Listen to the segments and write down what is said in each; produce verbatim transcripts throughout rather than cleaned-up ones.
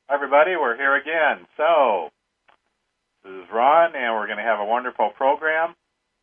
Hi, everybody. We're here again. So, this is Ron, and we're going to have a wonderful program.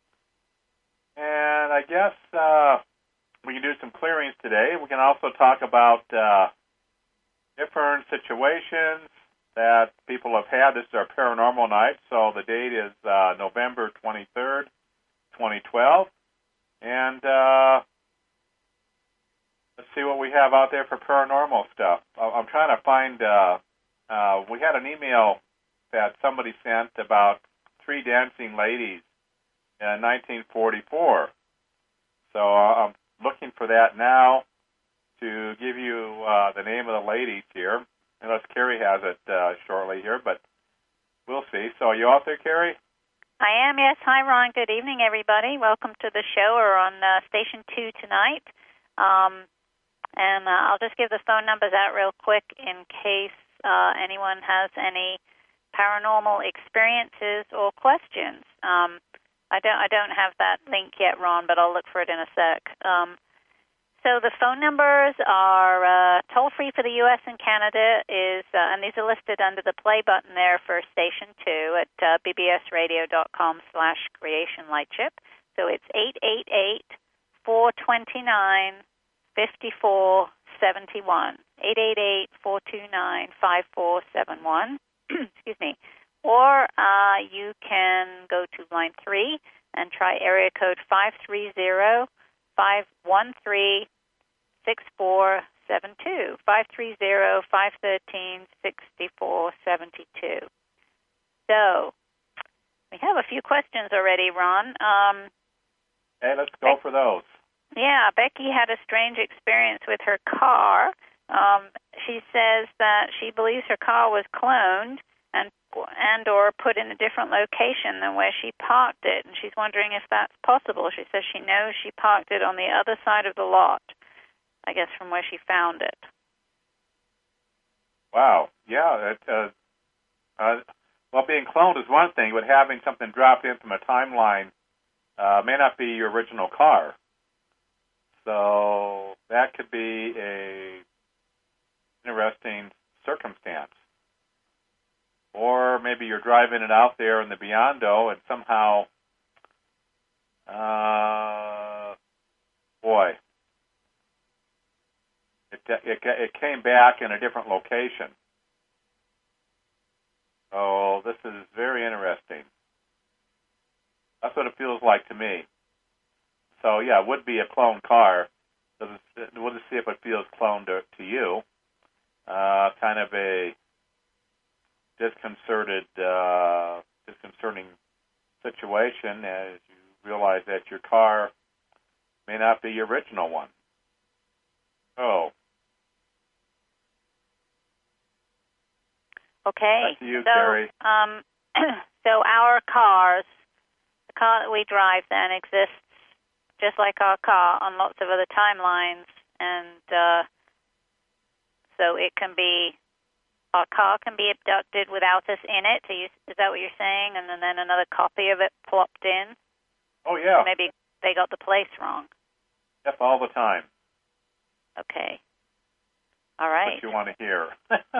And I guess uh, we can do some clearings today. We can also talk about uh, different situations that people have had. This is our paranormal night, so the date is uh, November twenty-third, twenty twelve. And uh, let's see what we have out there for paranormal stuff. I'm trying to find, uh, uh, we had an email that somebody sent about three dancing ladies in nineteen forty-four. So uh, I'm looking for that now to give you uh, the name of the ladies here, unless Carrie has it uh, shortly here, but we'll see. So are you out there, Carrie? I am, yes. Hi, Ron. Good evening, everybody. Welcome to the show. We're on uh, Station two tonight. Um, and uh, I'll just give the phone numbers out real quick in case uh, anyone has any paranormal experiences or questions. Um, I don't I don't have that link yet, Ron, but I'll look for it in a sec. Um, so the phone numbers are uh, toll-free for the U S and Canada, is, uh, and these are listed under the play button there for Station two at uh, bbsradio.com slash creationlightship. So it's eight eight eight, four two nine, five four seven one, eight eight eight, four two nine, five four seven one. Excuse me. Or uh, you can go to line three and try area code five three zero, five one three, six four seven two, five three zero, five one three, six four seven two. So we have a few questions already, Ron. Um, hey, let's go Be- for those. Yeah, Becky had a strange experience with her car. Um, she says that she believes her car was cloned and and or put in a different location than where she parked it, and she's wondering if that's possible. She says she knows she parked it on the other side of the lot, I guess from where she found it. Wow, yeah. It, uh, uh, well, being cloned is one thing, but having something dropped in from a timeline uh, may not be your original car. So that could be a interesting circumstance. Or maybe you're driving it out there in the Beyond-O and somehow, uh, boy, it, it it came back in a different location. So this is very interesting. That's what it feels like to me. So yeah, it would be a cloned car. We'll just see if it feels cloned to, to you. Uh, kind of a disconcerted, uh, disconcerting situation as you realize that your car may not be your original one. Oh. Okay. Back to you, so, Carrie. Um, so our cars, the car that we drive then exists just like our car on lots of other timelines, and uh, so it can be, our car can be abducted without us in it. You, is that what you're saying? And then, then another copy of it plopped in? Oh, yeah. Or maybe they got the place wrong. Yep, all the time. Okay. All right. What you want to hear.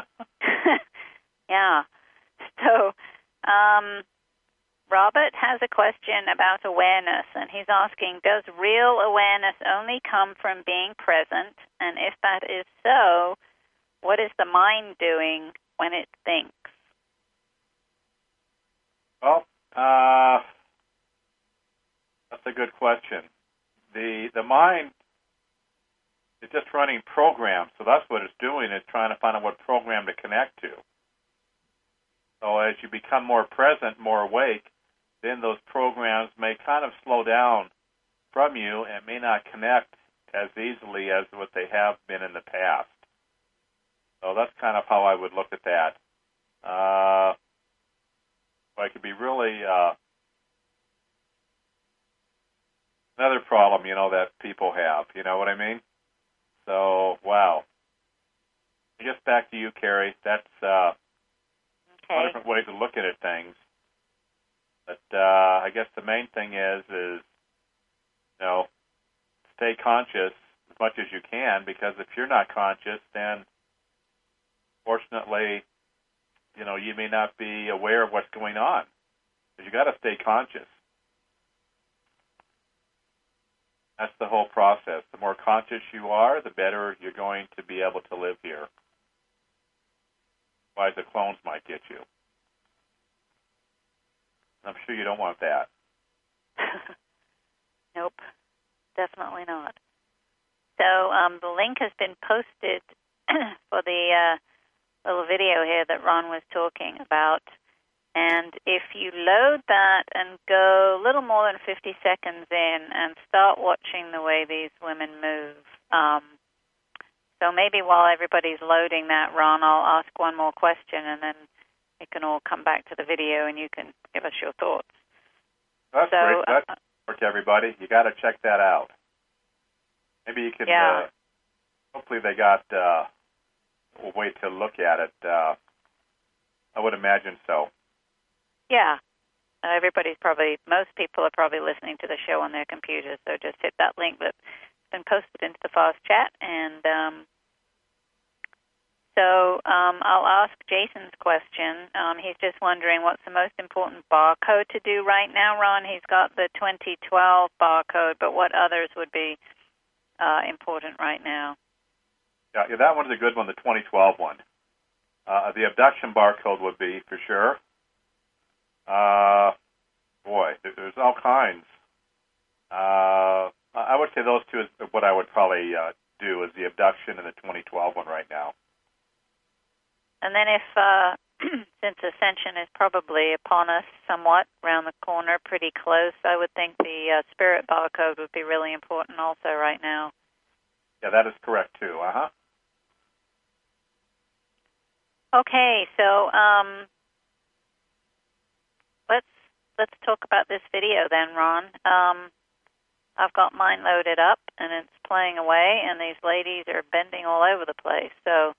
Yeah. So, um, Robert has a question about awareness, and he's asking, does real awareness only come from being present? And if that is so, what is the mind doing when it thinks? Well, uh, that's a good question. The the mind is just running programs, so that's what it's doing, is trying to find out what program to connect to. So as you become more present, more awake, then those programs may kind of slow down from you and may not connect as easily as what they have been in the past. So that's kind of how I would look at that. Uh, it could be really uh, another problem, you know, that people have. You know what I mean? So, wow. I guess back to you, Carrie. That's uh, okay. different ways of looking at things. But uh, I guess the main thing is, is, you know, stay conscious as much as you can, because if you're not conscious, then fortunately you know, you may not be aware of what's going on. Because you got to stay conscious. That's the whole process. The more conscious you are, the better you're going to be able to live here. Otherwise, the clones might get you. I'm sure you don't want that. Nope, definitely not. So um, the link has been posted for the uh, little video here that Ron was talking about. And if you load that and go a little more than fifty seconds in and start watching the way these women move, um, so maybe while everybody's loading that, Ron, I'll ask one more question, and then we can all come back to the video and you can give us your thoughts. That's so, great. That's uh, for everybody. You got to check that out. Maybe you can. Yeah. Uh, hopefully, they got uh, a way to look at it. Uh, I would imagine so. Yeah. Uh, everybody's probably, most people are probably listening to the show on their computers, so just hit that link that's been posted into the Fast Chat. And um, so um, I'll ask Jason's question. Um, he's just wondering what's the most important barcode to do right now, Ron. He's got the twenty twelve barcode, but what others would be uh, important right now? Yeah, yeah, that one's a good one, the twenty twelve one. Uh, the abduction barcode would be, for sure. Uh, boy, there's all kinds. Uh, I would say those two is what I would probably uh, do, is the abduction and the twenty twelve one right now. And then if, uh, since Ascension is probably upon us somewhat, around the corner, pretty close, I would think the uh, spirit barcode would be really important also right now. Yeah, that is correct, too. Uh-huh. Okay, so um, let's let's talk about this video then, Ron. Um, I've got mine loaded up, and it's playing away, and these ladies are bending all over the place. So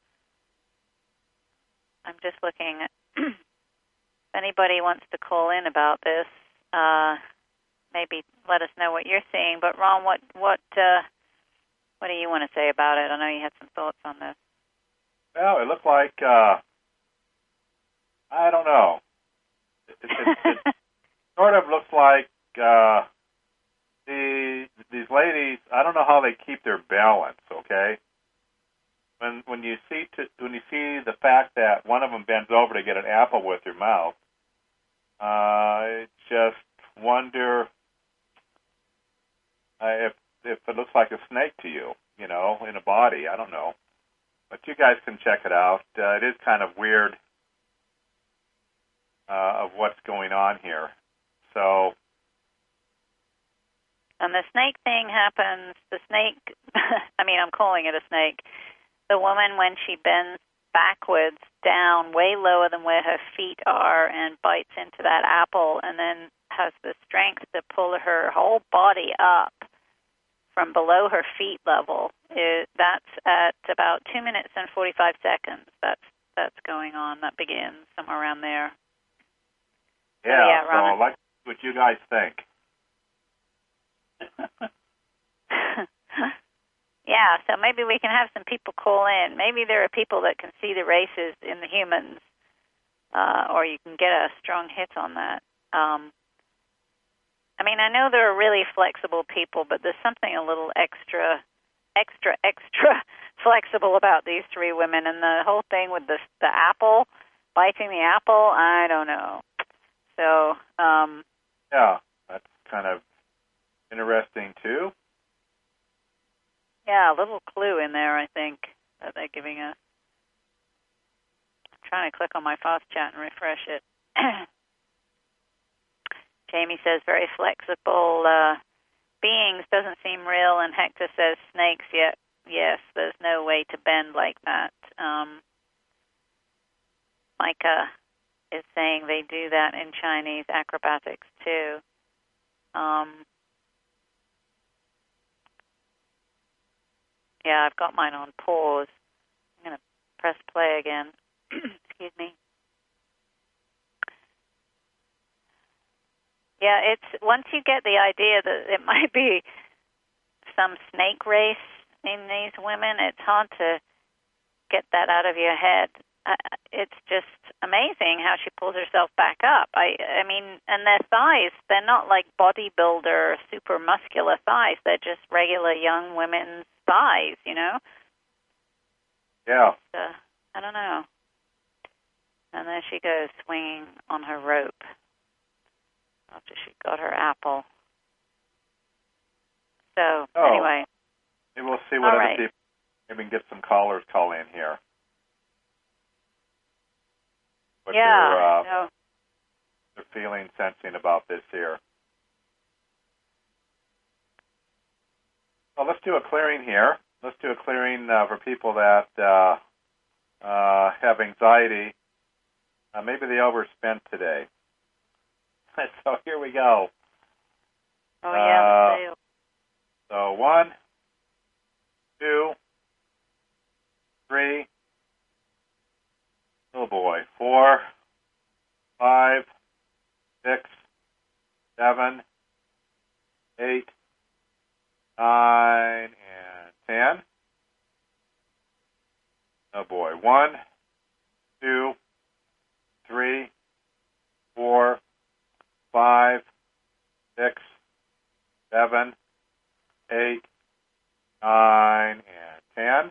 I'm just looking at if anybody wants to call in about this, uh, maybe let us know what you're seeing. But Ron, what what uh, what do you want to say about it? I know you had some thoughts on this. Well, it looked like, uh, I don't know. It, it, it, it sort of looks like uh, the these ladies, I don't know how they keep their balance, okay? When when you see to, when you see the fact that one of them bends over to get an apple with her mouth, uh, I just wonder uh, if if it looks like a snake to you, you know, in a body. I don't know, but you guys can check it out. Uh, it is kind of weird uh, of what's going on here. So. And the snake thing happens. The snake. I mean, I'm calling it a snake. The woman, when she bends backwards down way lower than where her feet are and bites into that apple and then has the strength to pull her whole body up from below her feet level, it, that's at about two minutes and forty-five seconds. That's that's going on. That begins somewhere around there. Yeah, so, yeah, so I'd like to see what you guys think. Yeah, so maybe we can have some people call in. Maybe there are people that can see the races in the humans, uh, or you can get a strong hit on that. Um, I mean, I know there are really flexible people, but there's something a little extra, extra, extra flexible about these three women. And the whole thing with the, the apple, biting the apple, I don't know. So, um, yeah, that's kind of interesting, too. Yeah, a little clue in there, I think, that they're giving us. I'm trying to click on my Fast Chat and refresh it. Jamie says very flexible uh, beings, doesn't seem real, and Hector says snakes, yet yes, there's no way to bend like that. Um, Micah is saying they do that in Chinese acrobatics, too. Um, Yeah, I've got mine on pause. I'm going to press play again. Excuse me. Yeah, it's once you get the idea that it might be some snake race in these women, it's hard to get that out of your head. uh, it's just amazing how she pulls herself back up. I, I mean, and their thighs, they're not like bodybuilder, super muscular thighs. They're just regular young women's thighs, you know? Yeah. Uh, I don't know. And then she goes swinging on her rope after she got her apple. So, oh. anyway. Maybe we'll see what All other right. people, maybe we can get some callers call in here. What yeah. they're, uh, No. they're feeling, sensing about this here. Well, let's do a clearing here. Let's do a clearing uh, for people that uh, uh, have anxiety. Uh, maybe they overspent today. So here we go. Oh, yeah, the Uh, sale. So one, two, three, oh boy, four, five, six, seven, eight, nine, and ten. Oh boy, one, two, three, four, five, six, seven, eight, nine, and ten.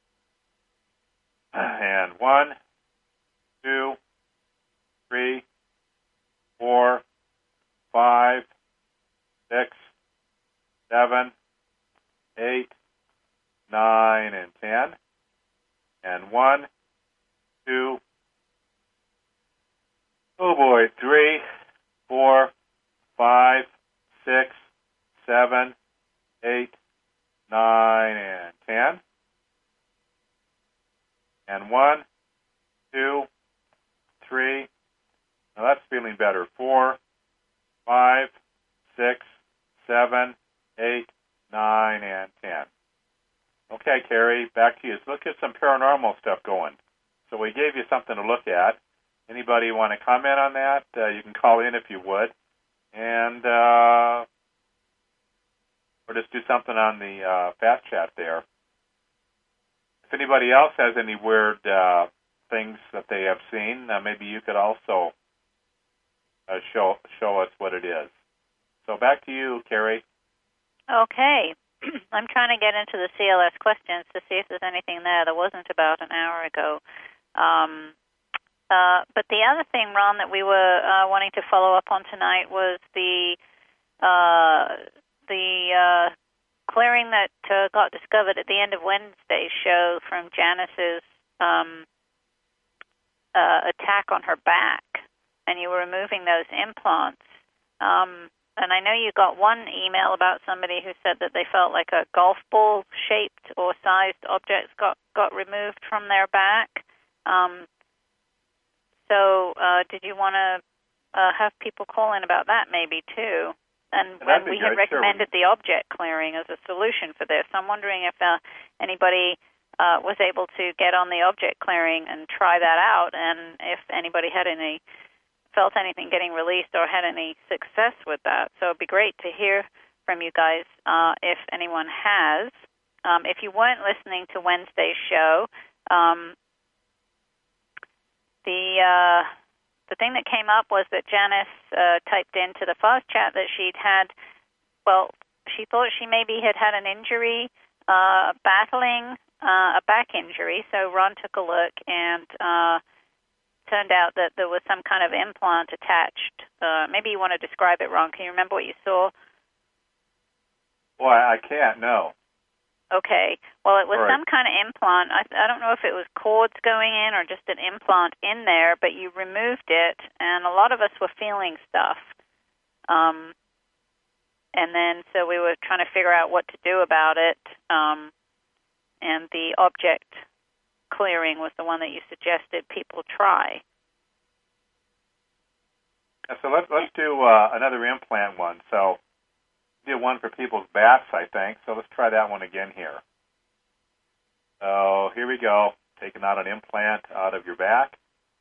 And one, two, three, four, five, six, seven, eight, nine, and ten. And one, two, oh boy, three, four, five, six, seven, eight, nine, and ten. And one, two, three, now that's feeling better. Four, five, six, seven, eight, nine, and ten. Okay, Carrie, back to you. So let's get some paranormal stuff going. So we gave you something to look at. Anybody want to comment on that? Uh, you can call in if you would. And, uh, or just do something on the uh, Fast Chat there. If anybody else has any weird uh, things that they have seen, uh, maybe you could also uh, show show us what it is. So back to you, Carrie. Okay. I'm trying to get into the C L S questions to see if there's anything there. There wasn't about an hour ago. Um, uh, but the other thing, Ron, that we were uh, wanting to follow up on tonight was the uh, the uh, clearing that uh, got discovered at the end of Wednesday's show from Janice's um, uh, attack on her back, and you were removing those implants. Um, and I know you got one email about somebody who said that they felt like a golf ball shaped or sized objects got, got removed from their back. Um, so uh, did you want to uh, have people call in about that maybe too? And when we had recommended the object clearing as a solution for this, I'm wondering if uh, anybody uh, was able to get on the object clearing and try that out, and if anybody had any felt anything getting released or had any success with that. So it'd be great to hear from you guys uh, if anyone has. Um, if you weren't listening to Wednesday's show, um, the uh, the thing that came up was that Janice uh, typed into the Fast Chat that she'd had, well, she thought she maybe had had an injury, uh, battling uh, a back injury. So Ron took a look and uh, turned out that there was some kind of implant attached. Uh, maybe you want to describe it, Ron. Can you remember what you saw? Well, I can't, no. Okay. Well, it was right. some kind of implant. I, I don't know if it was cords going in or just an implant in there, but you removed it, and a lot of us were feeling stuff. Um, and then so we were trying to figure out what to do about it, um, and the object clearing was the one that you suggested people try. So let's, let's do uh, another implant one. So did one for people's backs, I think. So let's try that one again here. So here we go. Taking out an implant out of your back.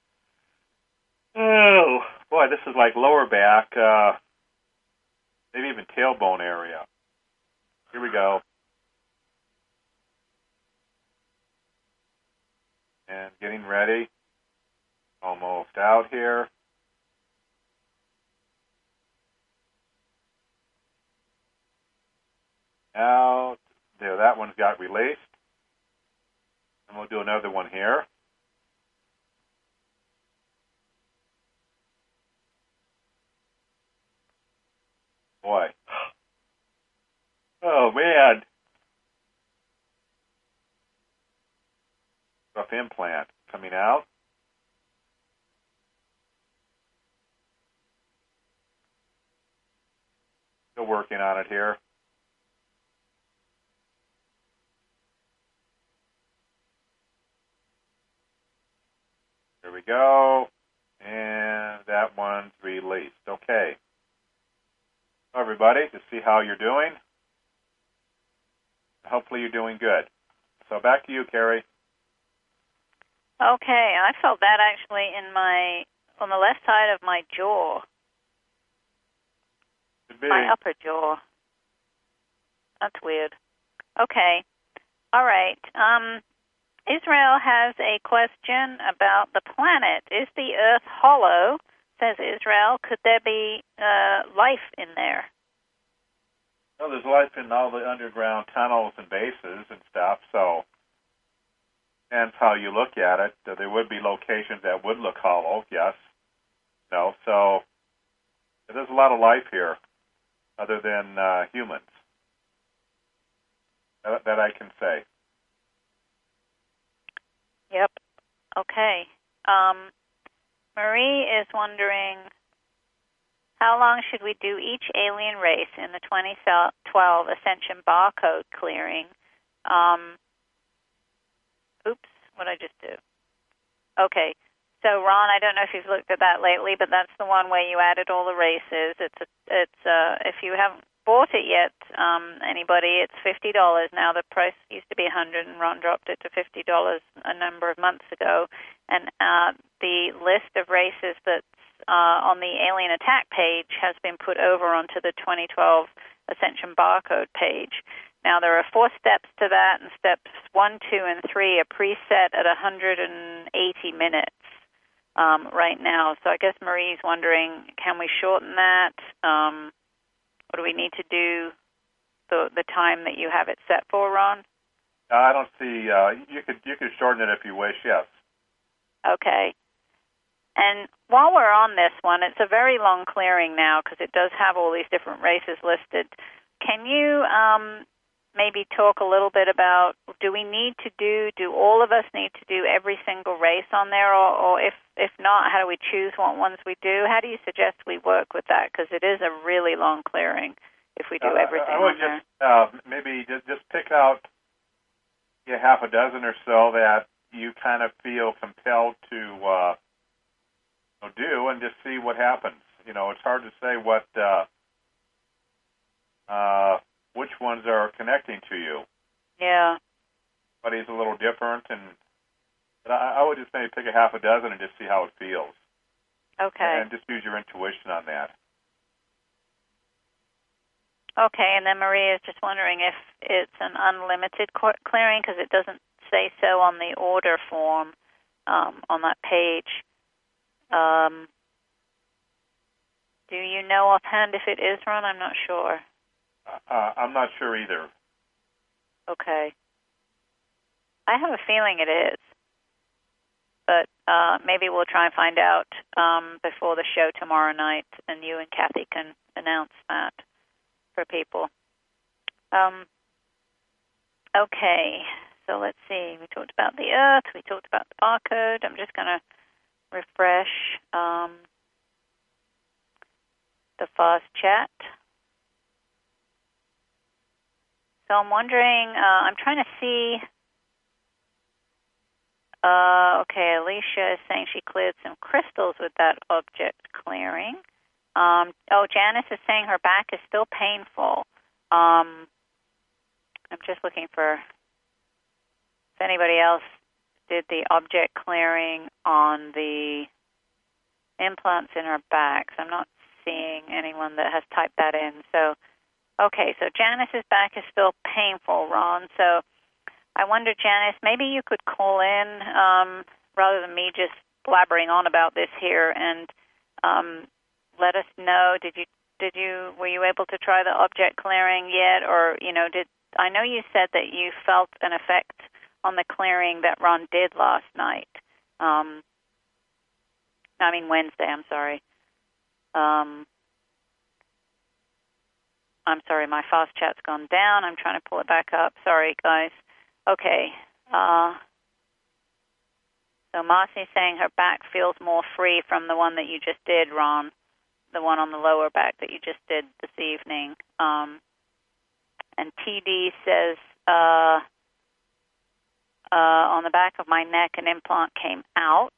Oh, boy, this is like lower back, uh, maybe even tailbone area. Here we go. And getting ready. Almost out here. Out. There, that one's got released. And we'll do another one here. Boy. Oh, man. Rough implant coming out. Still working on it here. There we go. And that one's released. Okay. Everybody, to see how you're doing. Hopefully you're doing good. So back to you, Carrie. Okay, I felt that actually in my, on the left side of my jaw. Could be. My upper jaw. That's weird. Okay. All right. Um, Israel has a question about the planet. Is the Earth hollow? Says Israel. Could there be uh, life in there? Well, there's life in all the underground tunnels and bases and stuff, so depends how you look at it. Uh, there would be locations that would look hollow, yes. No, so there's a lot of life here other than uh, humans that, that I can say. Yep. Okay. Um, Marie is wondering, how long should we do each alien race in the twenty twelve Ascension barcode clearing? Um, oops, what did I just do? Okay. So, Ron, I don't know if you've looked at that lately, but that's the one where you added all the races. It's a, it's uh, if you haven't bought it yet, um, anybody, it's fifty dollars now. The price used to be one hundred dollars, and Ron dropped it to fifty dollars a number of months ago. And uh, the list of races that's uh, on the Alien Attack page has been put over onto the twenty twelve Ascension barcode page. Now, there are four steps to that, and steps one, two, and three are preset at one hundred eighty minutes. Um, right now. So I guess Marie's wondering, can we shorten that? Um, what do we need to do the the time that you have it set for, Ron? Uh, I don't see, uh, you could you could shorten it if you wish, yes. Okay. And while we're on this one, it's a very long clearing now because it does have all these different races listed. Can you um, maybe talk a little bit about, do we need to do, do all of us need to do every single race on there, or, or if, if not, how do we choose what ones we do? How do you suggest we work with that? Because it is a really long clearing if we do uh, everything I would on there. just, uh, maybe just, just pick out yeah, half a dozen or so that you kind of feel compelled to uh, do and just see what happens. You know, it's hard to say what... Uh, uh, which ones are connecting to you. Yeah. But he's a little different, and but I, I would just maybe pick a half a dozen and just see how it feels. Okay. And just use your intuition on that. Okay, and then Maria is just wondering if it's an unlimited clearing, because it doesn't say so on the order form um, on that page. Um, do you know offhand if it is, Ron? I'm not sure. Uh, I'm not sure either. Okay. I have a feeling it is. But uh, maybe we'll try and find out um, before the show tomorrow night, and you and Kathy can announce that for people. Um, okay, so let's see. We talked about the Earth. We talked about the barcode. I'm just going to refresh um, the fast chat. So I'm wondering, uh, I'm trying to see, uh, okay, Alicia is saying she cleared some crystals with that object clearing. Um, oh, Janice is saying her back is still painful. Um, I'm just looking for if anybody else did the object clearing on the implants in her back. So I'm not seeing anyone that has typed that in. So Okay, so Janice's back is still painful, Ron. So I wonder, Janice, maybe you could call in um, rather than me just blabbering on about this here, and um, let us know. Did you did you were you able to try the object clearing yet, or you know did I know you said that you felt an effect on the clearing that Ron did last night. Um, I mean Wednesday. I'm sorry. Um, I'm sorry, my fast chat's gone down. I'm trying to pull it back up. Sorry, guys. Okay. Uh, so Marcy's saying her back feels more free from the one that you just did, Ron, the one on the lower back that you just did this evening. Um, and T D says, uh, uh, on the back of my neck, an implant came out.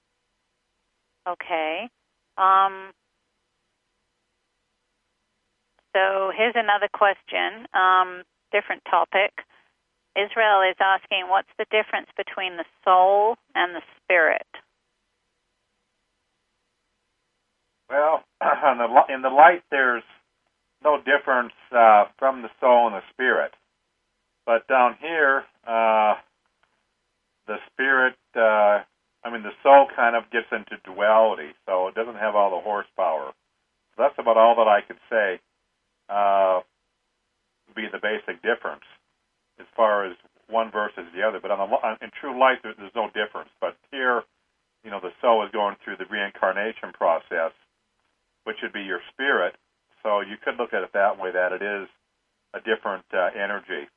Okay. Um, so here's another question, um, different topic. Israel is asking, what's the difference between the soul and the spirit? Well, in the, in the light, there's no difference uh, from the soul and the spirit. But down here, uh, the spirit, uh, I mean, the soul kind of gets into duality, so it doesn't have all the horsepower. So that's about all that I could say uh, would be the basic difference as far as one versus the other. But on the, on, in true light, there, there's no difference. But here, you know, the soul is going through the reincarnation process, which would be your spirit. So you could look at it that way, that it is a different uh, energy.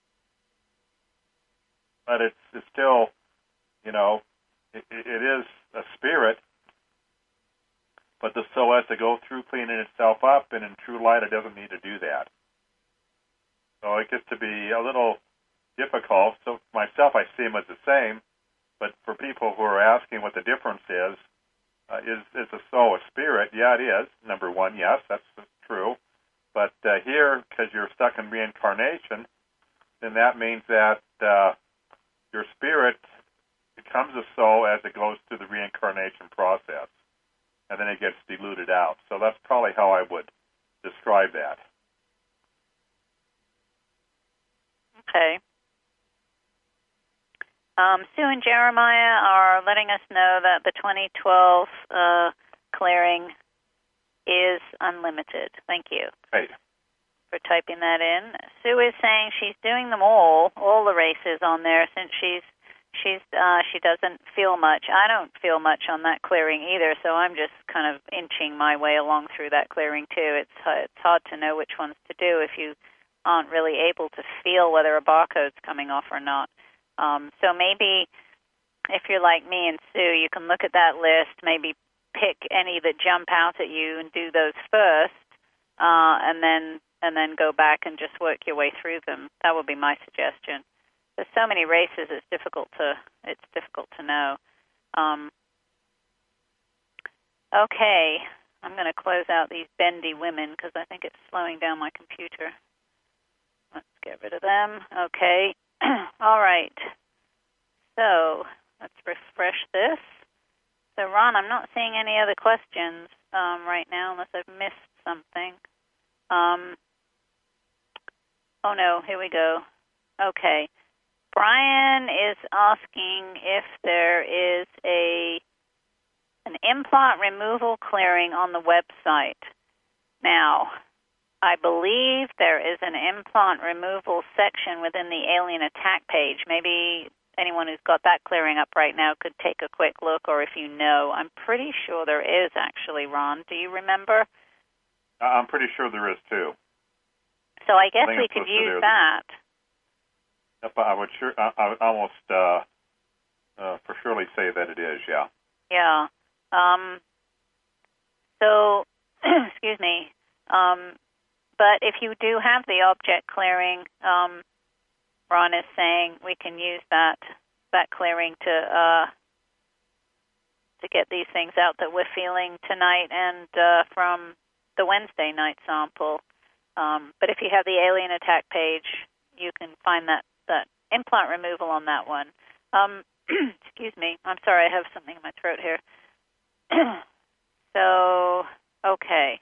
But it's, it's still, you know, it, it is a spirit, but the soul has to go through cleaning itself up, and in true light, it doesn't need to do that. So it gets to be a little difficult. So myself, I see them as the same, but for people who are asking what the difference is, uh, is, is the soul a spirit? Yeah, it is. Number one, yes, that's true. But uh, here, because you're stuck in reincarnation, then that means that uh, your spirit becomes a soul as it goes through the reincarnation process, and then it gets diluted out. So that's probably how I would describe that. Okay. Um, Sue and Jeremiah are letting us know that the twenty twelve uh, clearing is unlimited. Thank you. Great. For typing that in. Sue is saying she's doing them all, all the races on there, since she's she's uh, she doesn't feel much. I don't feel much on that clearing either, so I'm just kind of inching my way along through that clearing too. It's it's hard to know which ones to do if you aren't really able to feel whether a barcode's coming off or not. Um, so maybe if you're like me and Sue, you can look at that list, maybe pick any that jump out at you and do those first, uh, and then and then go back and just work your way through them. That would be my suggestion. There's so many races, it's difficult to it's difficult to know. Um, okay, I'm going to close out these bendy women because I think it's slowing down my computer. Let's get rid of them. Okay. All right. So let's refresh this. So, Ron, I'm not seeing any other questions um, right now unless I've missed something. Um, oh, no. Here we go. Okay. Brian is asking if there is a an implant removal clearing on the website. Now, I believe there is an implant removal section within the alien attack page. Maybe anyone who's got that clearing up right now could take a quick look, or if you know. I'm pretty sure there is, actually, Ron. Do you remember? I'm pretty sure there is, too. So I guess I we could use that. Yep, I would sure, I, I would almost uh, uh, for surely say that it is, yeah. Yeah. Um, so, excuse me. Um, but if you do have the object clearing, um, Ron is saying we can use that that clearing to uh, to get these things out that we're feeling tonight and uh, from the Wednesday night sample. Um, but if you have the alien attack page, you can find that, that implant removal on that one. Um, excuse me. I'm sorry, I have something in my throat here. so, okay.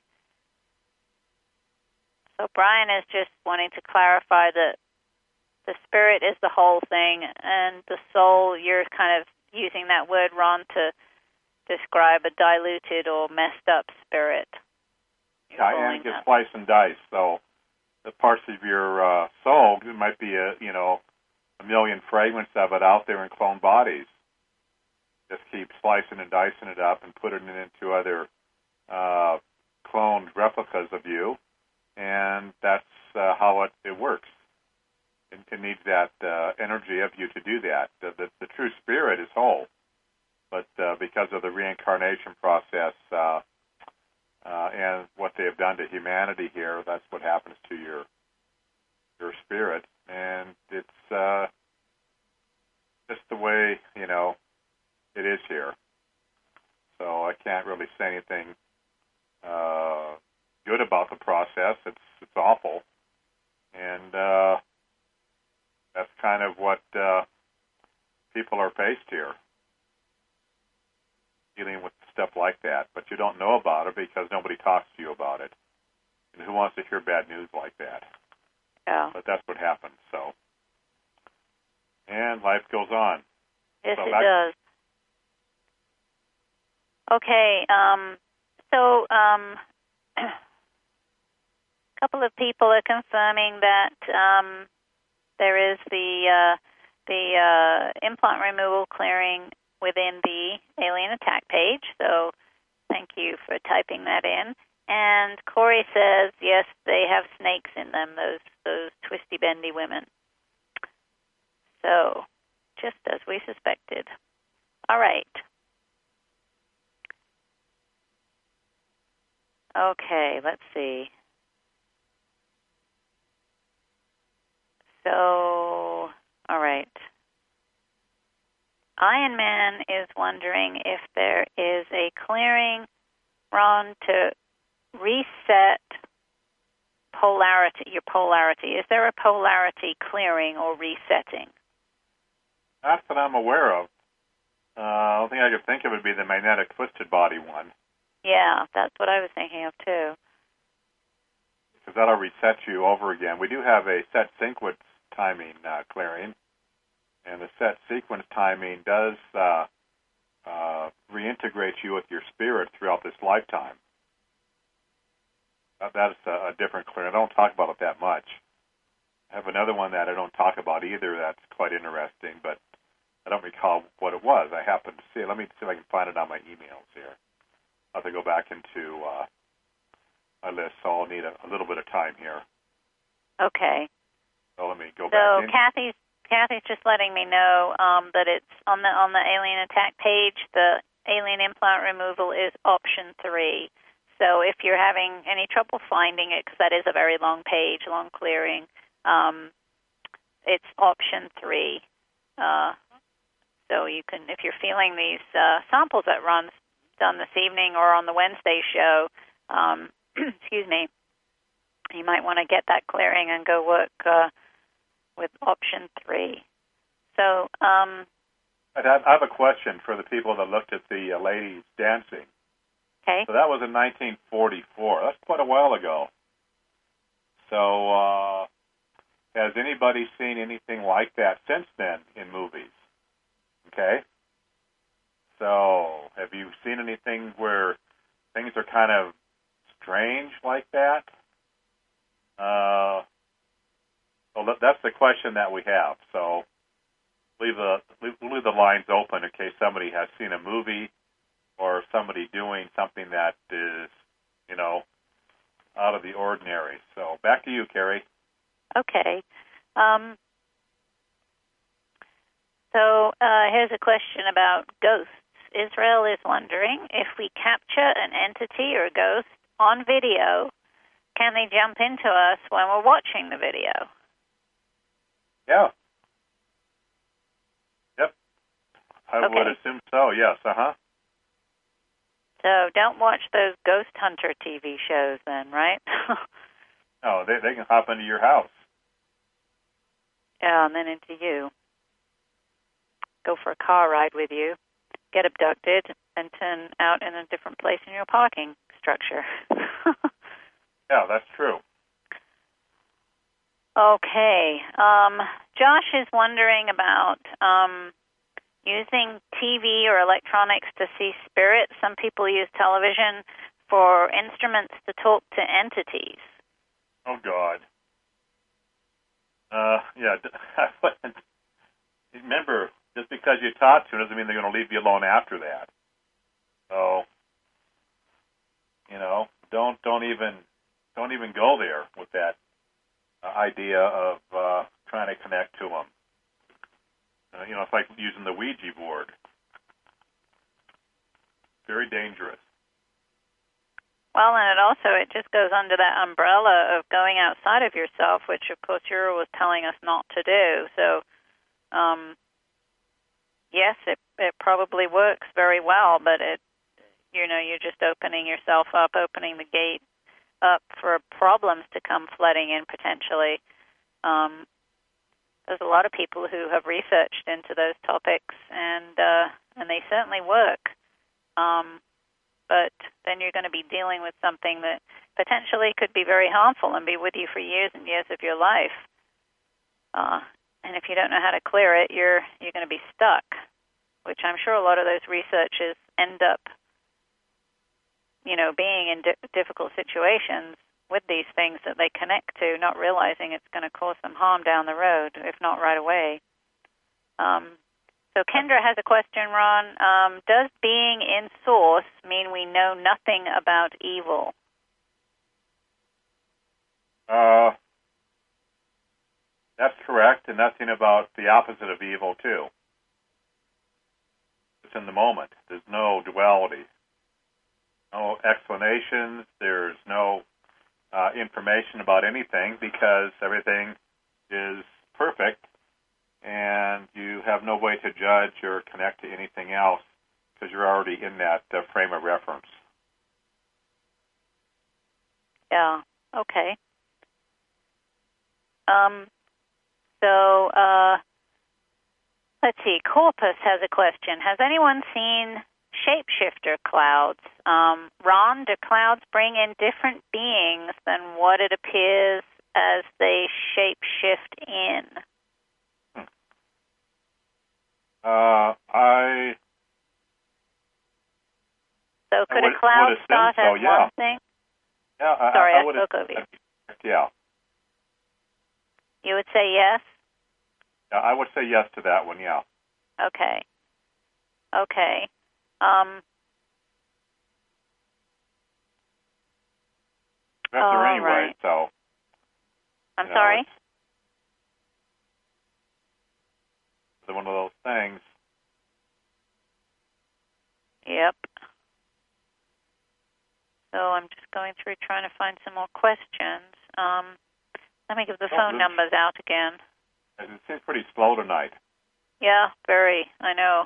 So Brian is just wanting to clarify that the spirit is the whole thing, and the soul, you're kind of using that word, Ron, to describe a diluted or messed up spirit. Yeah, and it gets slice and dice. So the parts of your uh, soul, it might be a you know a million fragments of it out there in clone bodies. Just keep slicing and dicing it up and putting it into other uh, cloned replicas of you, and that's uh, how it, it works. It, it needs that uh, energy of you to do that. The, the, the true spirit is whole, but uh, because of the reincarnation process uh, uh, and what they have done to humanity here, that's what happens to your your spirit, and it's uh, just the way you know it is here. So I can't really say anything uh, good about the process. It's it's awful, and uh, that's kind of what uh, people are faced here, dealing with stuff like that. But you don't know about it because nobody talks to you about it. And who wants to hear bad news like that? Yeah. But that's what happens. So, and life goes on. Yes, so it that, does. Okay, um, so um, a couple of people are confirming that um, there is the uh, the uh, implant removal clearing within the alien attack page. So thank you for typing that in. And Corey says yes, they have snakes in them. Those those twisty bendy women. So just as we suspected. All right. Okay, let's see. So, all right. Iron Man is wondering if there is a clearing, Ron, to reset polarity, your polarity. Is there a polarity clearing or resetting? Not that I'm aware of. Uh, I don't think I could think of it would be the magnetic twisted body one. Yeah, that's what I was thinking of, too. Because that'll reset you over again. We do have a set sequence timing uh, clearing, and the set sequence timing does uh, uh, reintegrate you with your spirit throughout this lifetime. Uh, that's a, a different clearing. I don't talk about it that much. I have another one that I don't talk about either that's quite interesting, but I don't recall what it was. I happened to see it. Let me see if I can find it on my emails here. I'll have to go back into uh, my list, so I'll need a, a little bit of time here. Okay. So let me go so back in. So Kathy's Kathy's just letting me know um, that it's on the on the alien attack page. The alien implant removal is option three. So if you're having any trouble finding it, because that is a very long page, long clearing, um, it's option three. Uh, so you can, if you're feeling these uh, samples that Ron's done this evening or on the Wednesday show, um, excuse me, you might want to get that clearing and go work uh, with option three. So, um, I have a question for the people that looked at the uh, ladies dancing. Okay. So that was in nineteen forty-four. That's quite a while ago. So uh, has anybody seen anything like that since then in movies? Okay. So have you seen anything where things are kind of strange like that? Uh, well, that's the question that we have. So leave the leave, leave the lines open in case somebody has seen a movie or somebody doing something that is, you know, out of the ordinary. So back to you, Carrie. Okay. Um, so uh, here's a question about ghosts. Israel is wondering if we capture an entity or a ghost on video, can they jump into us when we're watching the video? Yeah. Yep. I okay. would assume so, yes. Uh-huh. So don't watch those ghost hunter T V shows then, right? No, they they can hop into your house. Yeah, and then into you. Go for a car ride with you, get abducted, and turn out in a different place in your parking structure. Yeah, that's true. Okay. Um, Josh is wondering about um, using T V or electronics to see spirits. Some people use television for instruments to talk to entities. Oh, God. Uh, yeah. Remember, just because you talk to them doesn't mean they're going to leave you alone after that. So, you know, don't don't even don't even go there with that uh, idea of uh, trying to connect to them. Uh, you know, it's like using the Ouija board. Very dangerous. Well, and it also, it just goes under that umbrella of going outside of yourself, which, of course, Ura was telling us not to do. So, um, yes, it it probably works very well, but it, you know, you're just opening yourself up, opening the gate up for problems to come flooding in potentially. Um, there's a lot of people who have researched into those topics, and uh, and they certainly work. Um, but then you're going to be dealing with something that potentially could be very harmful and be with you for years and years of your life. Uh, and if you don't know how to clear it, you're you're going to be stuck, which I'm sure a lot of those researchers end up, you know, being in di- difficult situations with these things that they connect to, not realizing it's going to cause them harm down the road, if not right away. Um, so Kendra has a question, Ron. Um, does being in source mean we know nothing about evil? Uh, that's correct, and nothing about the opposite of evil, too. It's in the moment. There's no duality, no explanations. There's no uh, information about anything because everything is perfect, and you have no way to judge or connect to anything else because you're already in that uh, frame of reference. Yeah, okay. Um, so, uh, let's see, Corpus has a question. Has anyone seen shapeshifter clouds? Um, Ron, do clouds bring in different beings than what it appears as they shapeshift in? Uh, I So could would, a cloud start so, as yeah. one thing? Yeah, I, Sorry, I, I, I would spoke over you. Yeah. You would say yes? Yeah, I would say yes to that one, yeah. Okay. Okay. Um, That's there anyway, right. so. I'm you know, sorry? It's one of those things. Yep. So I'm just going through trying to find some more questions. Um, let me give the Oh, phone good. numbers out again. It seems pretty slow tonight. Yeah, very. I know.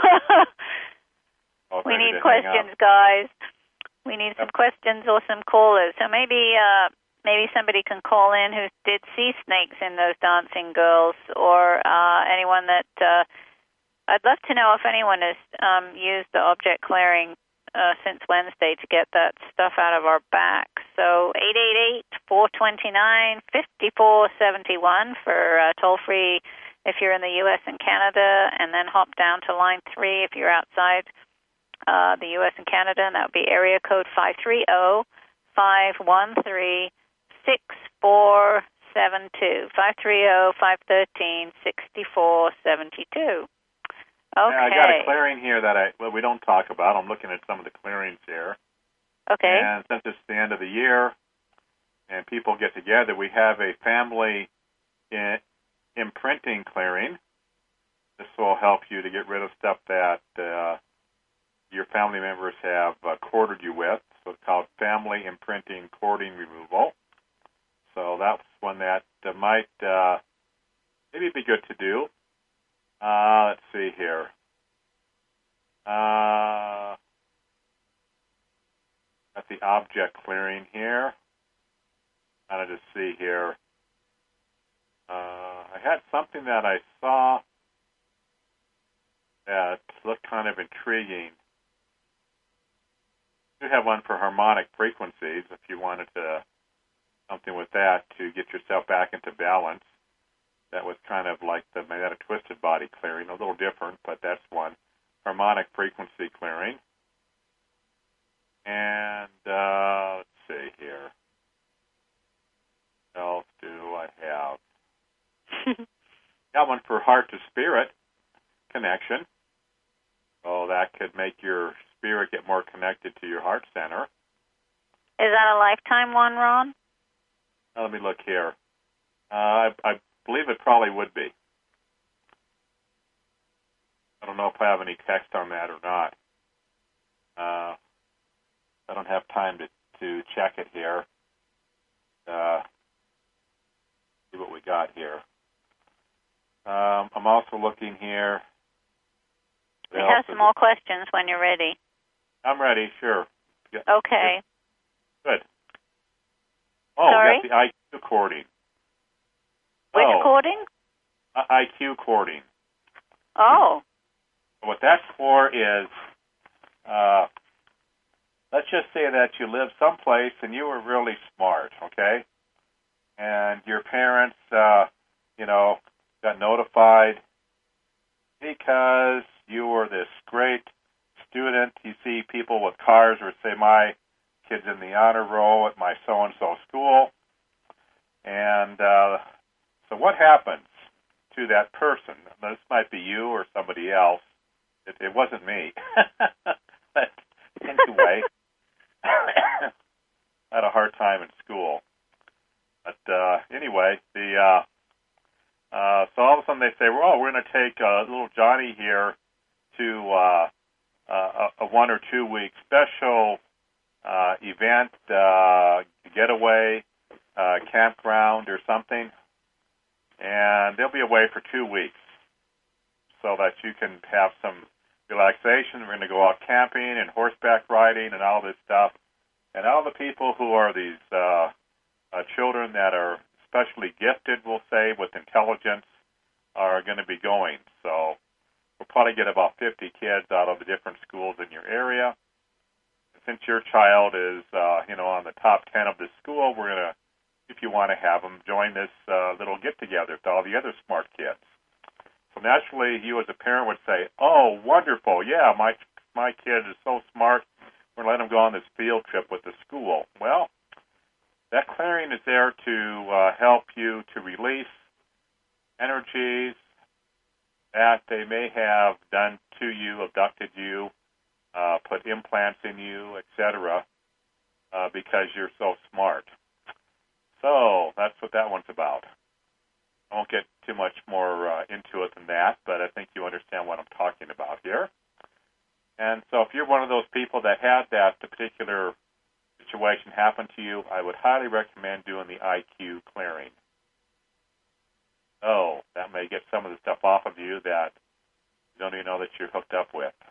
Oh, we ready need to hang up. questions, guys. We need some Yep. questions or some callers. So maybe uh, maybe somebody can call in who did see snakes in those dancing girls, or uh, anyone that uh, I'd love to know if anyone has um, used the object clearing uh, since Wednesday to get that stuff out of our backs. So eight eight eight, four two nine, five four seven one for uh, toll-free if you're in the U S and Canada, and then hop down to line three if you're outside uh, the U S and Canada, and that would be area code five three zero, five one three, six four seven two, five three zero, five one three, six four seven two. Okay. Yeah, I got a clearing here that I well we don't talk about. I'm looking at some of the clearings here. Okay. And since it's the end of the year and people get together, we have a family in, imprinting clearing. This will help you to get rid of stuff that uh, your family members have uh, corded you with. So it's called family imprinting cording removal. So that's one that uh, might uh, maybe be good to do. Uh, let's see here. Uh, at the object clearing here. Trying to just see here. Uh, I had something that I saw that looked kind of intriguing. I do have one for harmonic frequencies if you wanted to something with that to get yourself back into balance. that was kind of like the magnetic twisted body clearing, a little different, but that's one. Harmonic frequency clearing. And uh, let's see here. What else do I have? Got one for heart to spirit connection. So that could make your spirit get more connected to your heart center. Is that a lifetime one, Ron? Now, let me look here. Uh, I, I believe it probably would be. I don't know if I have any text on that or not. Uh, I don't have time to, to check it here. Uh, see what we got here. Um, I'm also looking here. We have some more questions when you're ready. I'm ready, sure. Okay. Good. Oh, Sorry? we got the I Q cording. Which oh, cording? Uh, I Q cording. Oh. What that's for is, uh, let's just say that you live someplace and you were really smart, okay? And your parents, uh, you know, got notified because you were this great student. You see people with cars, or say my kid's in the honor roll at my so-and-so school. And uh, so what happens to that person? This might be you or somebody else. It, it wasn't me. But anyway, I had a hard time in school. But uh, anyway, the uh, uh, so all of a sudden they say, well, we're going to take uh, little Johnny here to uh, uh, a one or two week special uh, event, uh, getaway, uh, campground or something, and they'll be away for two weeks so that you can have some relaxation. We're going to go out camping and horseback riding and all this stuff. And all the people who are these uh, uh, children that are especially gifted, we'll say, with intelligence, are going to be going. So we'll probably get about fifty kids out of the different schools in your area. Since your child is, uh, you know, on the top ten of the school, we're going to, if you want to have them, join this uh, little get-together with all the other smart kids. So naturally, you as a parent would say, oh, wonderful, yeah, my my kid is so smart, we're going to let him go on this field trip with the school. Well, that clearing is there to uh, help you to release energies that they may have done to you, abducted you, uh, put implants in you, et cetera, uh, because you're so smart. So that's what that one's about. I won't get too much more uh, into it than that, but I think you understand what I'm talking about here. And so if you're one of those people that had that particular situation happen to you, I would highly recommend doing the I Q clearing. Oh, that may get some of the stuff off of you that you don't even know that you're hooked up with.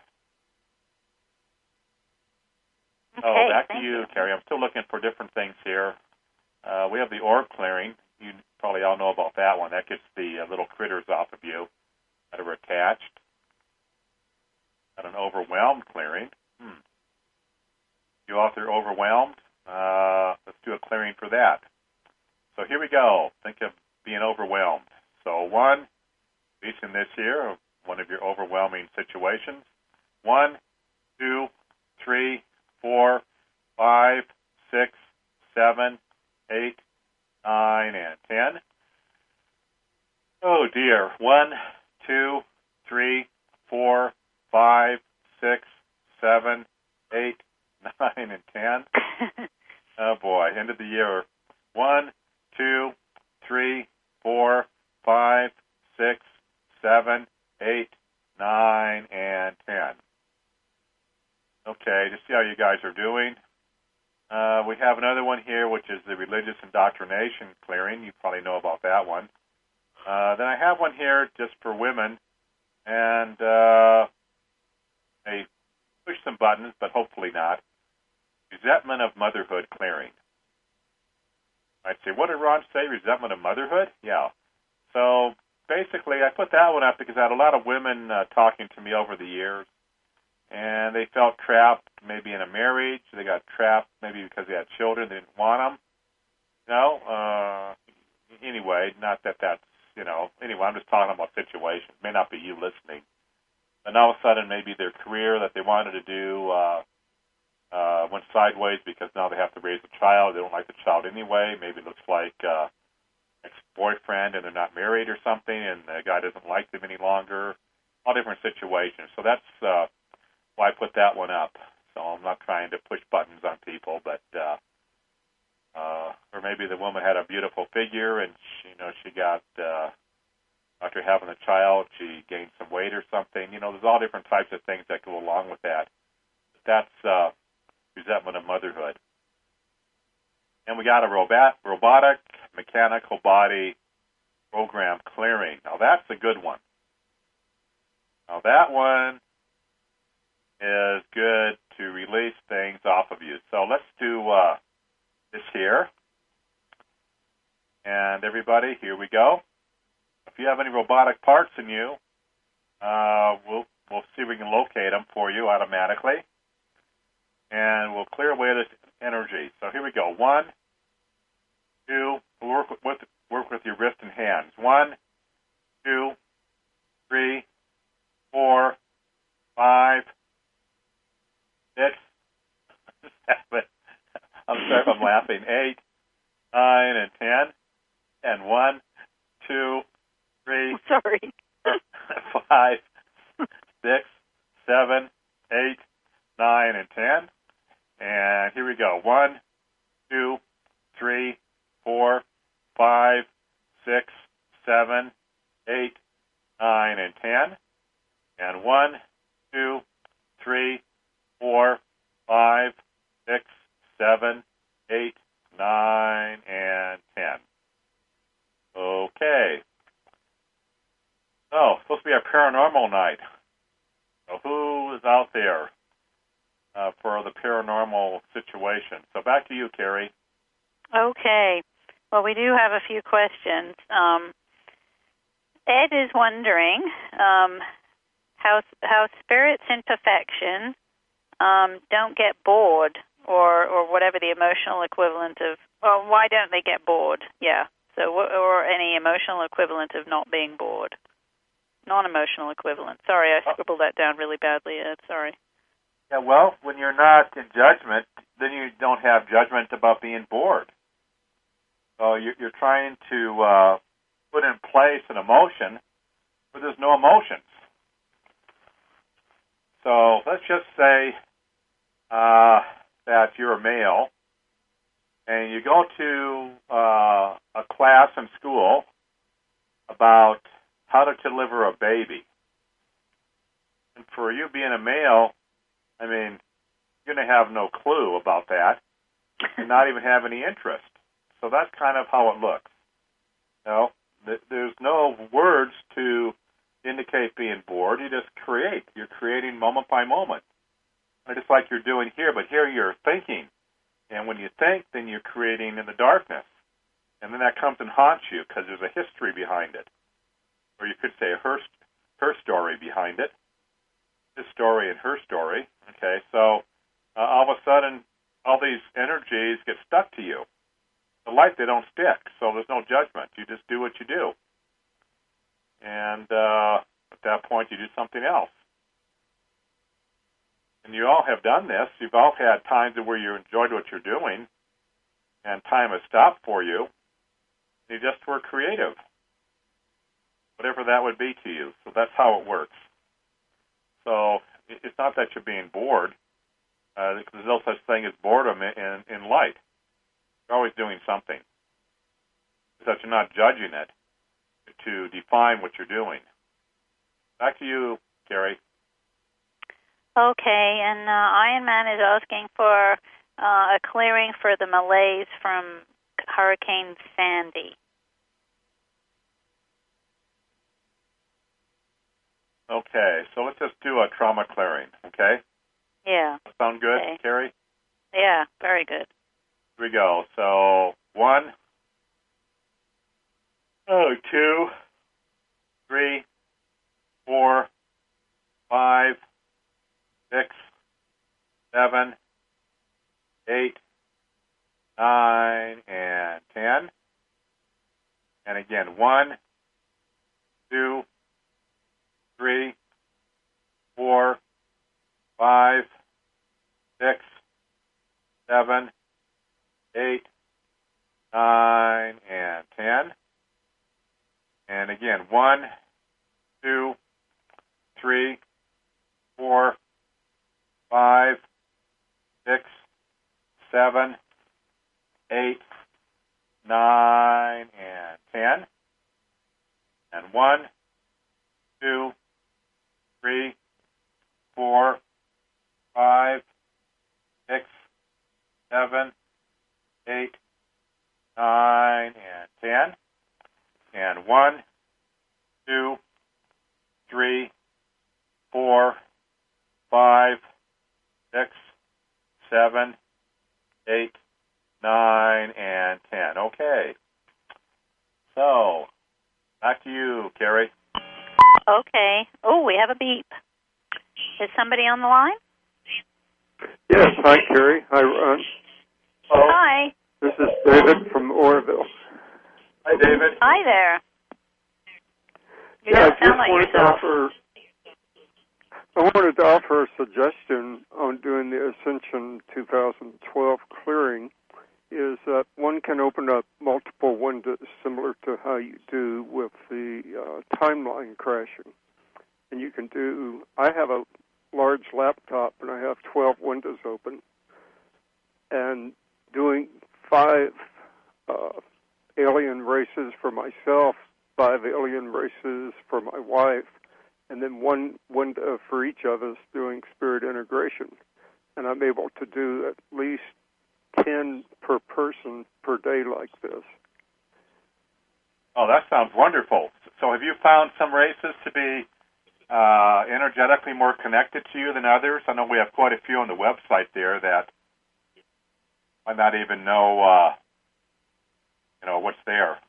Okay, oh, back to you, you, Terry. I'm still looking for different things here. Uh, we have the orb clearing. You probably all know about that one. That gets the uh, little critters off of you that are attached. Got an overwhelmed clearing. Hmm. You author overwhelmed. Uh, let's do a clearing for that. So here we go. Think of being overwhelmed. So one, at least in this year, one of your overwhelming situations. One, two, three, four, five, six, seven, eight, nine, and ten. Oh dear. One, two, three, four, five, six, seven, eight, nine, and ten. Oh boy. End of the year. One, two, three, four, five, six, seven, eight, nine, and ten. Okay, to see how you guys are doing. Uh, we have another one here, which is the religious indoctrination clearing. You probably know about that one. Uh, then I have one here just for women, and uh, they push some buttons, but hopefully not. Resentment of motherhood clearing. I'd say, what did Ron say? Resentment of motherhood? Yeah. So basically, I put that one up because I had a lot of women uh, talking to me over the years, and they felt trapped maybe in a marriage. They got trapped maybe because they had children. They didn't want them. No. Uh, anyway, not that that's you know, anyway, I'm just talking about situations. It may not be you listening. And all of a sudden, maybe their career that they wanted to do uh, uh, went sideways because now they have to raise a child. They don't like the child anyway. Maybe it looks like uh, ex-boyfriend and they're not married or something, and the guy doesn't like them any longer. All different situations. So that's uh, why I put that one up. So I'm not trying to push buttons on people, but uh, uh, or maybe the woman had a beautiful figure, and she, you know she got uh, after having a child, she gained some weight or something. You know, there's all different types of things that go along with that. But that's uh, resentment of motherhood. And we got a robot, robotic mechanical body program clearing. Now that's a good one. Now that one is good to release things off of you. So let's do uh, this here. And everybody, here we go. If you have any robotic parts in you, uh, we'll we'll see if we can locate them for you automatically. And we'll clear away this energy. So here we go. One, two, work with, with work with your wrist and hands. One, two, three, four, five, six, seven. I'm sorry if I'm laughing. Eight, nine, and ten. And one, two, three, sorry, five, six, seven, eight, nine, and ten. And here we go. One, two, three, four, five, six, seven, eight, nine, and ten. And one, two, three, four, five, six, seven, eight, nine, and ten. Okay. So, supposed to be a paranormal night. So who is out there uh, for the paranormal situation? So back to you, Carrie. Okay. Well, we do have a few questions. Um, Ed is wondering um, how how spirits in perfection um, don't get bored, or or whatever the emotional equivalent of. Well, why don't they get bored? Yeah. So, or any emotional equivalent of not being bored. Non-emotional equivalent. Sorry, I scribbled that down really badly, Ed. Sorry. Yeah, well, when you're not in judgment, then you don't have judgment about being bored. So you're, you're trying to uh, put in place an emotion where there's no emotions. So let's just say uh, that you're a male, and you go to uh, a class in school about how to deliver a baby. And for you being a male, I mean, you're going to have no clue about that and not even have any interest. So that's kind of how it looks. You know, th- there's no words to indicate being bored. You just create. You're creating moment by moment. And just like you're doing here, but here you're thinking. And when you think, then you're creating in the darkness. And then that comes and haunts you because there's a history behind it. Or you could say her her story behind it, his story and her story. Okay, so uh, all of a sudden, all these energies get stuck to you. The light, they don't stick, so there's no judgment. You just do what you do. And uh, at that point, you do something else. And you all have done this. You've all had times where you enjoyed what you're doing, and time has stopped for you. You just were creative. Whatever that would be to you. So that's how it works. So it's not that you're being bored. Uh, there's no such thing as boredom in, in, in light. You're always doing something. So you're not judging it to define what you're doing. Back to you, Carrie. Okay, and uh, Iron Man is asking for uh, a clearing for the malaise from Hurricane Sandy. Okay, so let's just do a trauma clearing, okay? Yeah. That sound good, okay. Carrie? Yeah, very good. Here we go. So, one, oh, two, three, four, five, six, seven, eight, nine, and ten. And again, one, And again, one, two, three, four, five, six, seven, eight, nine, and ten. And one, two, three, four, five, six, seven, eight, nine, and ten. And one, two, three, four, five, six, seven, eight, nine, and ten. Okay. So, back to you, Carrie. Okay. Oh, we have a beep. Is somebody on the line? Yes. Hi, Carrie. Hi, Ron. Hello. Hi. This is David from Orville. Hi, David. Hi there. You yeah, don't I just sound like wanted yourself. to offer. I wanted to offer a suggestion on doing the Ascension twenty twelve clearing. Is that one can open up multiple windows similar to how you do with the uh, timeline crashing. And you can do, I have a large laptop and I have twelve windows open. And doing five uh, alien races for myself, five alien races for my wife, and then one window for each of us doing spirit integration. And I'm able to do at least ten per person per day like this. Oh, that sounds wonderful. So have you found some races to be uh, energetically more connected to you than others? I know we have quite a few on the website there that might not even know, uh, you know, what's there.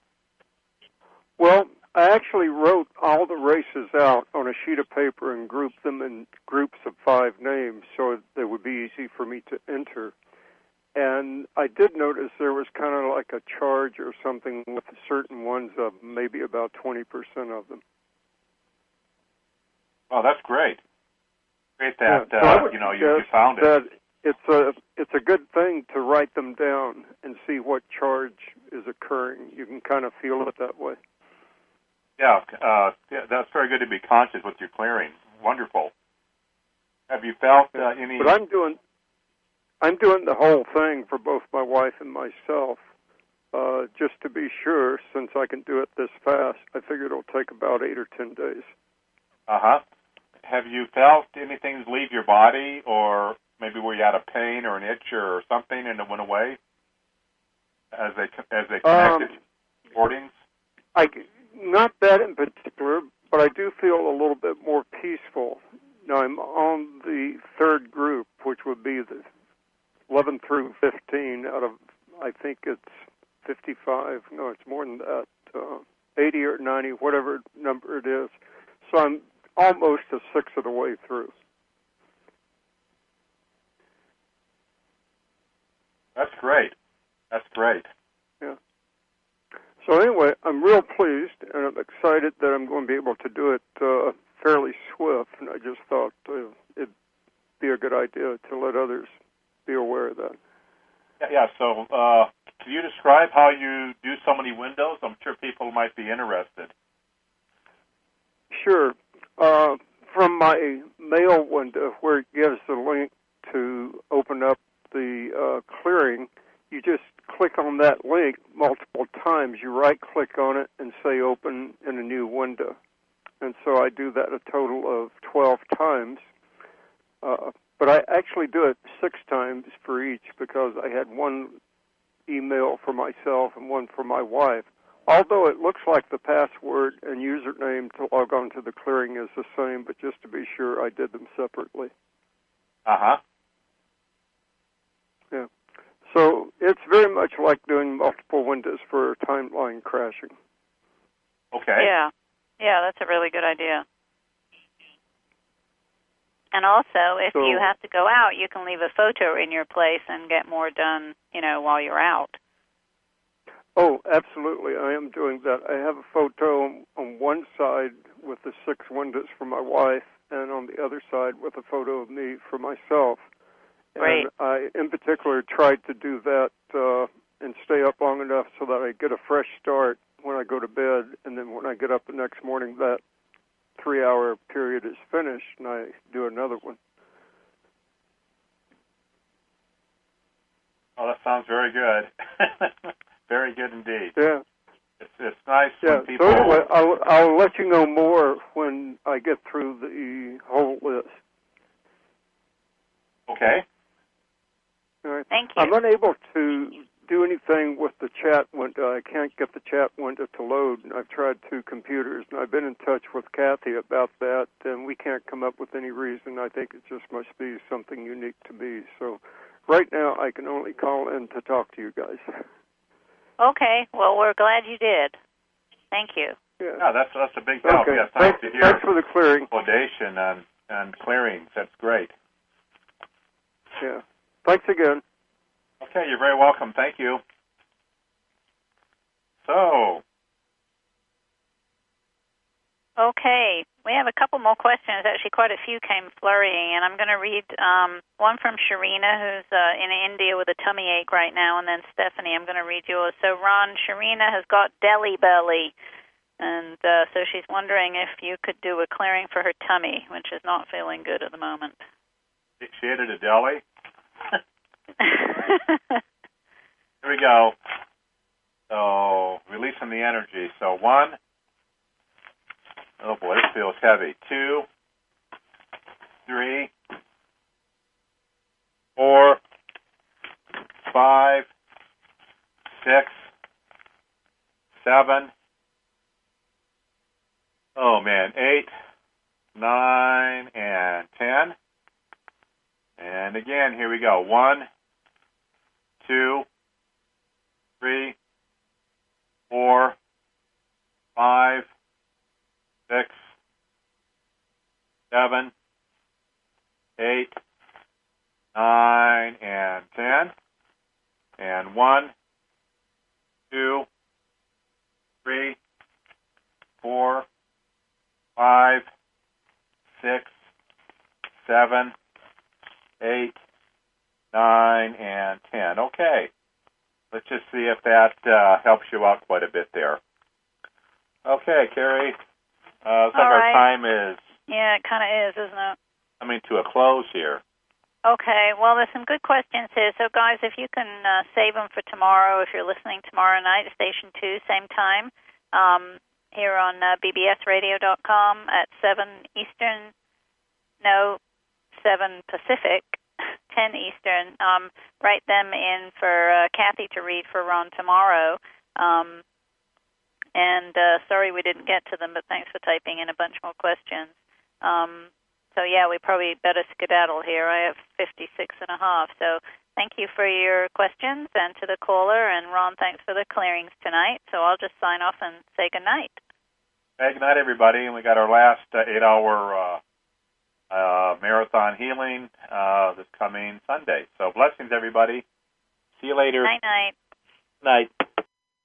Well, I actually wrote all the races out on a sheet of paper and grouped them in groups of five names so they would be easy for me to enter. And I did notice there was kind of like a charge or something with certain ones of maybe about twenty percent of them. Oh, that's great. Great that, yeah, so uh, I would you know, you, you suggest found it. that it's a, it's a good thing to write them down and see what charge is occurring. You can kind of feel it that way. Yeah, uh, yeah, that's very good to be conscious with your clearing. Wonderful. Have you felt uh, any... But I'm doing... I'm doing the whole thing for both my wife and myself, uh, just to be sure, since I can do it this fast. I figured it'll take about eight or ten days. Uh-huh. Have you felt anything leave your body, or maybe were you out of pain or an itch or something and it went away as they as they connected um, recordings? I, not that in particular, but I do feel a little bit more peaceful. Now, I'm on the third group, which would be the eleven through fifteen out of, I think it's fifty-five. No, it's more than that. Uh, eighty or ninety, whatever number it is. So I'm almost a sixth of the way through. That's great. That's great. Yeah. So anyway, I'm real pleased, and I'm excited that I'm going to be able to do it uh, fairly swift, and I just thought uh, it'd be a good idea to let others be aware of that. Yeah, yeah. So uh, can you describe how you do so many windows? I'm sure people might be interested. Sure. Uh, from my mail window where it gives the link to open up the uh, clearing, you just click on that link multiple times. You right-click on it and say open in a new window. And so I do that a total of twelve times. Uh, but I actually do it six times for each because I had one email for myself and one for my wife. Although it looks like the password and username to log on to the clearing is the same, but just to be sure, I did them separately. Uh-huh. Yeah. So it's very much like doing multiple windows for timeline crashing. Okay. Yeah. Yeah, that's a really good idea. And also, if so, you have to go out, you can leave a photo in your place and get more done, you know, while you're out. Oh, absolutely. I am doing that. I have a photo on one side with the six windows for my wife, and on the other side with a photo of me for myself. Great. And I, in particular, tried to do that uh, and stay up long enough so that I get a fresh start when I go to bed, and then when I get up the next morning, that three-hour period is finished, and I do another one. Oh, that sounds very good. Very good indeed. Yeah. It's, it's nice yeah. when people... So anyway, I'll, I'll let you know more when I get through the whole list. Okay. All right. Thank you. I'm unable to do anything with the chat window. I can't get the chat window to load, and I've tried two computers, and I've been in touch with Kathy about that, and we can't come up with any reason. I think it just must be something unique to me. So right now I can only call in to talk to you guys. Okay. Well, we're glad you did. Thank you. Yeah, yeah that's that's a big help. Okay. Yes, thanks, nice to hear. Thanks for the clearing. Explanation on, on clearings. That's great. Yeah. Thanks again. Okay, you're very welcome. Thank you. So. Okay, we have a couple more questions. Actually, quite a few came flurrying, and I'm going to read um, one from Sharina, who's uh, in India with a tummy ache right now, and then Stephanie, I'm going to read yours. So, Ron, Sharina has got deli belly, and uh, so she's wondering if you could do a clearing for her tummy, which is not feeling good at the moment. She ate at a deli? Here we go. So, releasing the energy. So, one. Oh, boy, this feels heavy. Two. Three. Four. Five. Six. Seven. Oh, man. Eight. Nine. And ten. And again, here we go. One, two, three, four, five, six, seven, eight, nine, and ten. And one, two, three, four, five, six, seven, eight, nine, and ten. Okay. Let's just see if that uh, helps you out quite a bit there. Okay, Carrie. Uh, looks like right. our time is... Yeah, it kind of is, isn't it? Coming to a close here. Okay. Well, there's some good questions here. So, guys, if you can uh, save them for tomorrow, if you're listening tomorrow night at Station two, same time, um, here on uh, B B S radio dot com at seven Eastern, no, seven Pacific, ten Eastern. Um, write them in for uh, Kathy to read for Ron tomorrow. Um, and uh, sorry we didn't get to them, but thanks for typing in a bunch more questions. Um, so, yeah, we probably better skedaddle here. I have fifty-six and a half. So thank you for your questions and to the caller. And, Ron, thanks for the clearings tonight. So I'll just sign off and say good night. Hey, good night, everybody. And we got our last uh, eight-hour uh, uh, marathon healing uh, this coming Sunday. So blessings, everybody. See you later. Night-night. Night.